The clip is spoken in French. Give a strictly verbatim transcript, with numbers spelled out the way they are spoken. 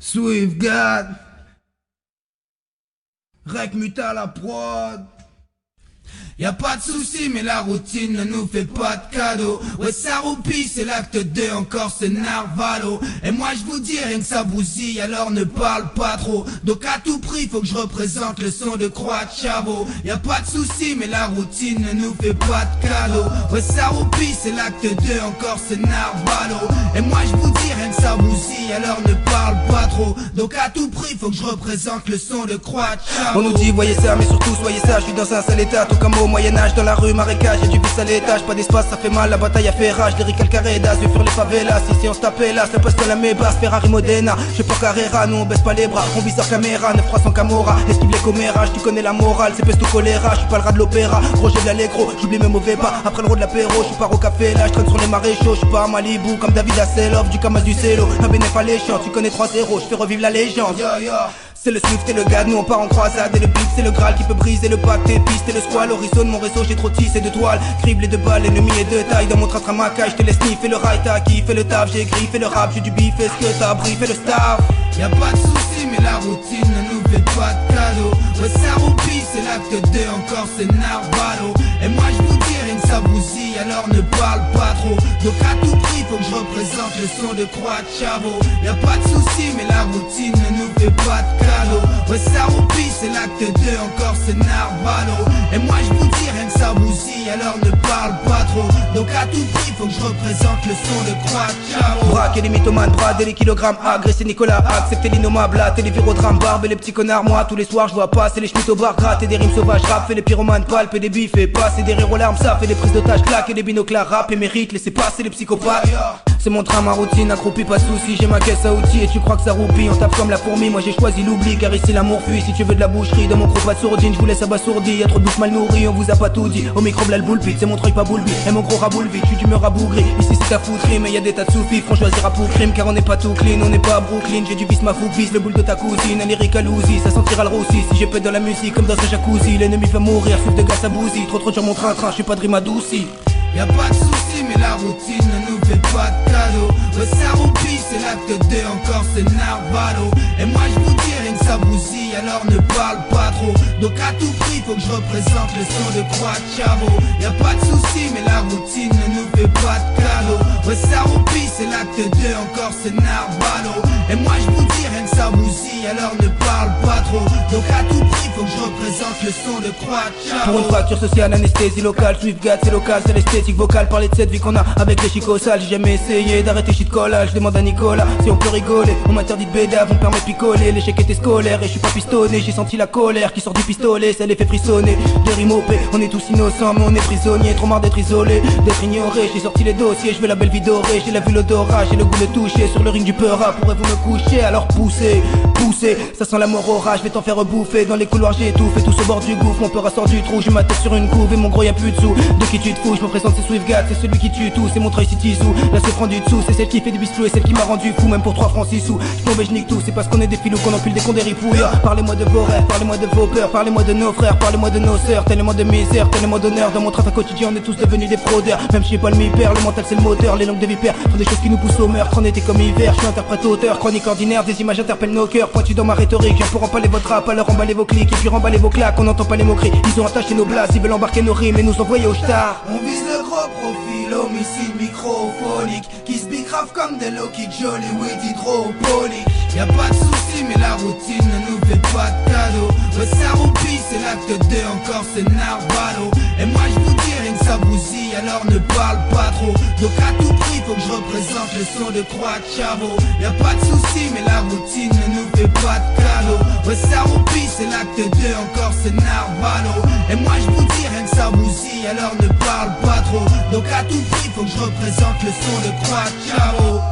Swiftgad, Rec Muta la prod. Y'a pas de soucis mais la routine ne nous fait pas de cadeaux. Ouais ça roupille, c'est l'acte deux, encore c'est Narvalo. Et moi je vous dis rien que ça bousille, alors ne parle pas trop. Donc à tout prix faut que je représente le son de Croix de Chabot. Y'a pas de soucis mais la routine ne nous fait pas de cadeaux. Ouais ça roupille, c'est l'acte deux, encore c'est Narvalo. Et moi je vous dis rien que ça bousille, alors ne parle pas trop. Donc à tout prix faut que je représente le son de Croix de Chabot. On nous dit voyez ça mais surtout soyez ça, je suis dans un sale état. Tout comme au Moyen-Âge, dans la rue, marécage, y'a du vice à l'étage, pas d'espace, ça fait mal, la bataille a fait rage, lyrique al carré-das, vu fuir les favelas, ici on se tapait là, c'est poste la mébasse, Ferrari Modena, je pas Carrera, nous on baisse pas les bras, on vise leur caméra, neuf trois cents Camorra, esquive les commérages, tu connais la morale, c'est pesto choléra, je suis pas le rat de l'opéra, Roger de l'allégro, j'oublie mes mauvais pas, après le rôle de l'apéro, je suis pas au café là, je traîne sur les maréchaux, je suis pas à Malibu, comme David Hasselhoff, du Kamas du Célo, un bénéf alléchant, tu connais trois zéro, je fais revivre la légende. Yo, yo. C'est le Swift et le gad, nous on part en croisade. Et le beat c'est le Graal qui peut briser le pacte. Et piste et le squal, l'horizon de mon réseau j'ai trop tissé de toile. Criblé de balles, ennemi et de taille. Dans mon train à ma cage, je te laisse sniffer le rail. T'as qui fait le taf, j'ai griffé le rap. J'ai du bif, est-ce que t'as briefé le staff? Y'a pas de soucis mais la routine ne nous fait pas de cadeaux. Ouais ça roupille, c'est l'acte deux, encore c'est Narvalo. Et moi je vous dis rien que ça bousille, alors ne parle pas trop. Donc à tout prix faut que je représente le son de Croix de Chabot. Y'a pas de soucis mais la routine ne nous fait pas de cadeaux. Ouais ça roupille, c'est l'acte deux, encore c'est Narvalo. Et moi je vous dis rien que ça bousille, alors ne parle pas trop. Donc à tout prix faut que je représente le son de Croix de Chabot. Braquer les mythomanes, brader les kilogrammes, agresser Nicolas, accepter l'innommable, hâter les virodrames, barbe et les petits connards. Moi tous les soirs je vois passer les schmitts au bar, gratter des rimes sauvages, rap, fait les pyromanes, palper des bifs et passer des rires aux larmes, ça fait des prises d'otages, claquer des binocles, rap et mérite, laisser passer les psychopathes. C'est mon train, ma routine, accroupi, pas de soucis, j'ai ma caisse à outils et tu crois que ça roupille, on tape comme la fourmi, moi j'ai choisi l'oubli car ici l'amour fuit. Si tu veux de la boucherie, dans mon groupe pas de sourdine, je vous laisse abasourdi, y'a trop de bouffe mal nourrie, on vous a pas tout dit. Au micro là le boule pit, c'est mon truc pas boule et mon gros raboule vite, tu d'humeur rabougri. Ici c'est ta fouterie, mais y'a des tas de soufis, on choisira pour crime car on n'est pas tout clean, on n'est pas à Brooklyn. J'ai du vice, ma fouque vise le boule de ta cousine, un lyrique à l'ouzi, ça sentira le roussi. Si j'ai pète dans la musique comme dans un jacuzzi, l'ennemi va mourir, souffle de gaz à bousille. Trop trop sur mon train-train, je suis pas de rime adouci. Y'a pas de soucis mais la routine ne nous fait pas de cadeaux. Ouais ça roupille, c'est l'acte deux, encore c'est Narvalo. Et moi je vous dis rien que ça bousille, alors ne parle pas trop. Donc à tout prix faut que je représente le son de Croix de Chabot. Y'a pas de soucis mais la routine ne nous fait pas de cadeaux. Ouais ça roupille, c'est l'acte deux, encore c'est Narvalo. Et moi je vous dis rien que ça bousille, alors ne parle pas trop. Donc à tout prix faut que je représente le son de Croix de Chabot. Pour une fracture sociale, anesthésie locale, Swiftgad c'est local, c'est l'esthétique vocale. Parler de cette vie qu'on a avec les chicots sales, j'ai jamais essayé d'arrêter shit collage. Je demande à Nicolas si on peut rigoler, on m'interdit de bédave, on me permet de picoler. L'échec était scolaire et je suis pas pistonné, j'ai senti la colère qui sort du pistolet, ça les fait frissonner. Des rimes O P, on est tous innocents mais on est prisonniers, trop marre d'être isolé, d'être ignoré. J'ai sorti les dossiers, je veux la belle vie dorée, j'ai la vue l'odorat, j'ai le goût de toucher. Sur le ring du peura, pourrez-vous me coucher? Alors poussez, poussez, ça sent la mort au rat, je vais t'en faire bouffer. Dans les couloirs j'ai étouffé, tous au bord du gouffre, mon peura sort du trou. J'ai ma tête sur une couve et mon gros y'a plus de sous. De qui tu te fous? Je me présente, c'est Swiftgad, c'est celui qui tue tout, c'est mon Troy City sous. La se prend du dessous, c'est celle qui fait des bisous et celle qui m'a rendu fou. Même pour trois francs six sous, je tombe et je nique tout, c'est parce qu'on est des filous qu'on encule des cons des ripouilles. Parlez-moi de vos rêves, parlez-moi de vos peurs, parlez-moi de nos frères, parlez-moi de nos sœurs. Tellement de misère, tellement d'honneur, dans mon travail quotidien on est tous devenus des fraudeurs. Même si j'ai pas le mi-père, le mental c'est le moteur. Les langues de vipère font des choses qui nous poussent au meurtre. En été comme hiver, je suis interprète auteur, chronique ordinaire, des images interpellent nos cœurs. Pointu dans ma rhétorique, viens pour emballer votre rap, alors emballer vos clics et puis remballer vos claques. On n'entend pas les moqueries, ils ont attaché nos blasts, ils veulent embarquer nos rimes et nous envoyer au star. On vise le gros profil, homicide microphonique, qui se bicrave comme des low kick, jolly with hydroponique. Y'a pas de soucis mais la routine ne nous fait pas de cadeaux. Ouais ça roupille, c'est l'acte deux, encore c'est Narvalo. Et moi je vous dis rien que ça bousille, alors ne parle pas trop. Donc à tout prix faut que je représente le son de Croix de Chabot. Y'a pas de soucis mais la routine ne nous fait pas de cadeaux. Ouais ça roupille, c'est l'acte deux, encore c'est Narvalo. Et moi je vous dis rien que ça bousille, alors ne parle pas trop. Donc à tout prix faut que je représente le son de Croix de Chabot.